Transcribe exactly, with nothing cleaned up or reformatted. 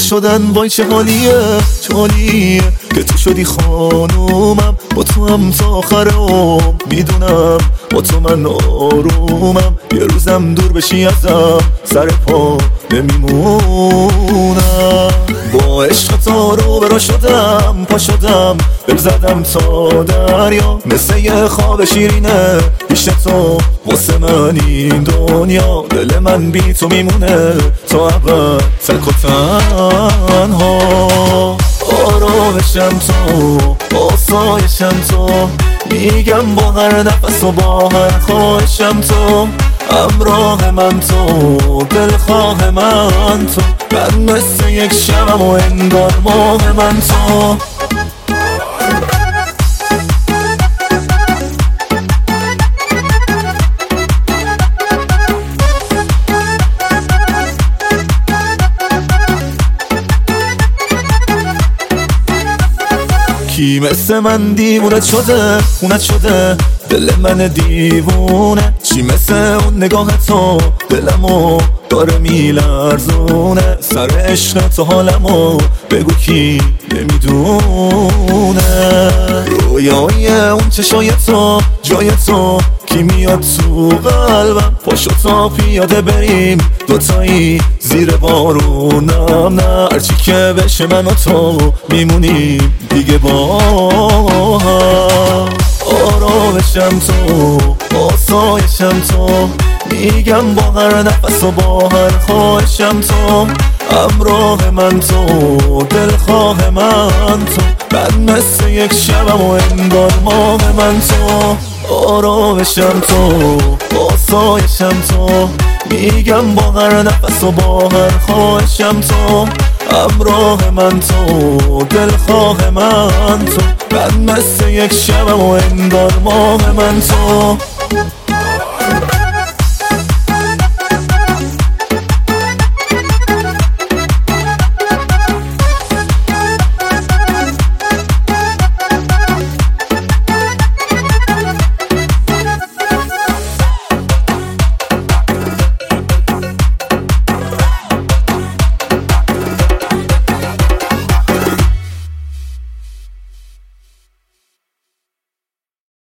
شدن وای چه حالیه چه حالیه که تو شدی خانومم، با تو هم تا آخر عمر میدونم، با تو من آرومم، یه روزم دور بشی ازم سر پا نمیمونم. با عشق تا رو برا شدم پا شدم بهم زدم تا دریا، مثل یه خواب شیرینه پیش تو واسه من این دنیا، دل من بی تو میمونه تا ابد تک و تنها. آرامشم تو آسایشم تو، میگم با هر نفس و با هر خواهشم تو، همراه من تو دلخواه من تو، من مثل یک شمم و انگار ماه من تو. کی مثل من دیوونه شده خونت شده دل من دیوونه، چی مثل اون نگاه تو دلمو داره میلرزونه، سر عشق تو حالمو بگو کی نمیدونه، رویای اون چشای تو جای تو کی میاد تو قلبم، پاشو تا پیاده بریم دوتایی زیر بارونم، نه هرچی که بشه من و تو میمونیم دیگه با هم. آرامشم تو آسایشم تو، میگم با هر نفس و با هر خواهشم تو، همراه من تو دلخواه من تو، من مثل یک شبم و انگار ماه من تو. آرامشم تو آسایشم تو، میگم با هر نفس و با هر خواهشم تو، همراه من تو دلخواه من تو، من مثل یک شبم و انگار ماه من تو.